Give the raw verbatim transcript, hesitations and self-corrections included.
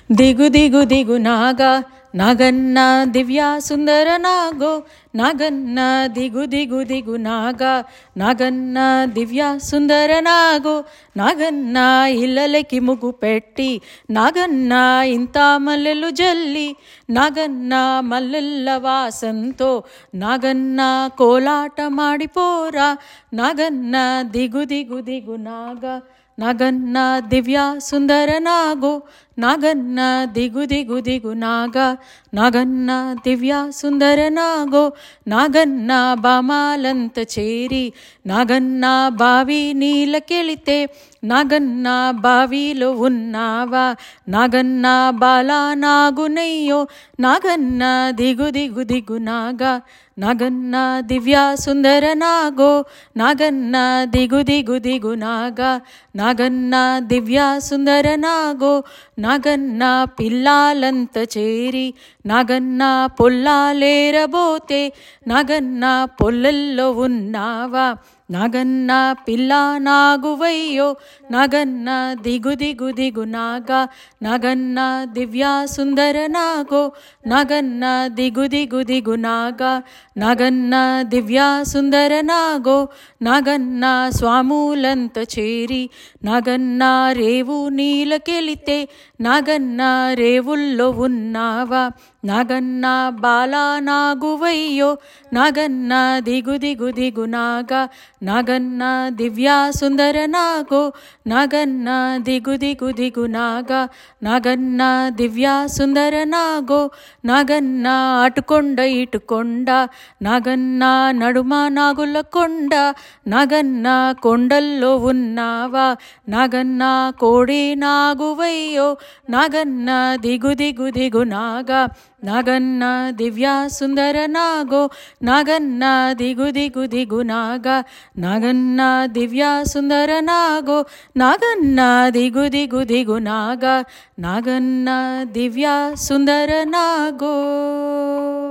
దిగు దిగు దిగు నాగా నాగన్న దివ్య సుందర నాగో నాగన్న దిగు దిగు దిగు నాగా నాగన్న దివ్య సుందర నాగో నాగన్న ఇళ్ళలకి ముగ్గు పెట్టి నాగన్న ఇంత మల్లెలు జల్లి నాగన్న మల్లెల్ల వాసంతో నాగన్న కోలాట మాడిపోరా నాగన్న దిగు దిగు దిగు నాగా నాగన్న దివ్య సుందర నాగో నాగన్న దిగు దిగు దిగు నాగా నాగన్న దివ్య సుందర నాగో నాగన్న బామాలంత చేరి నాగన్న బావి నీళ్ళకెళితే నాగన్న బావిలో ఉన్నావా నాగన్న బాలా నాగునయ్యో నాగన్న దిగు దిగు దిగు నాగా నాగన్న దివ్య సుందర నాగో నాగన్న దిగు దిగు దిగు నాగా నాగన్న దివ్య సుందర నాగో నాగన్న పిల్లాలంత చేరి నాగన్న పొల్లాలేరబోతే నాగన్న పొల్లల్లో ఉన్నావా నాగన్న పిల్ల నాగువయ్యో నాగన్న దిగు దిగు దిగు నాగా నాగన్న దివ్య సుందర నాగో నాగన్న దిగు దిగు దిగు నాగా నాగన్న దివ్య సుందర నాగో నాగన్న స్వాములంత చేరి నాగన్న రేవు నీళ్ళకెళితే నాగన్న రేవుల్లో ఉన్నావా నాగన్న బాలా నాగువయ్యో నాగన్న దిగు దిగు దిగు నాగా నాగన్న దివ్య సుందర నాగో నాగన్న దిగు దిగు దిగు నాగా నాగన్న దివ్య సుందర నాగో నాగన్న అటుకొండ ఇటుకొండ నాగన్న నడుమ నాగుల కొండ నాగన్న కొండల్లో ఉన్నావా నాగన్న కోడి నాగువయ్యో నాగన్న దిగు దిగు దిగు నాగా నాగన్న దివ్య సుందర నాగో నాగన్న దిగు దిగు దిగు నాగా నాగన్న దివ్య సుందర నాగో నాగన్న దిగు దిగు దిగు నాగా నాగన్న దివ్య సుందర నాగో.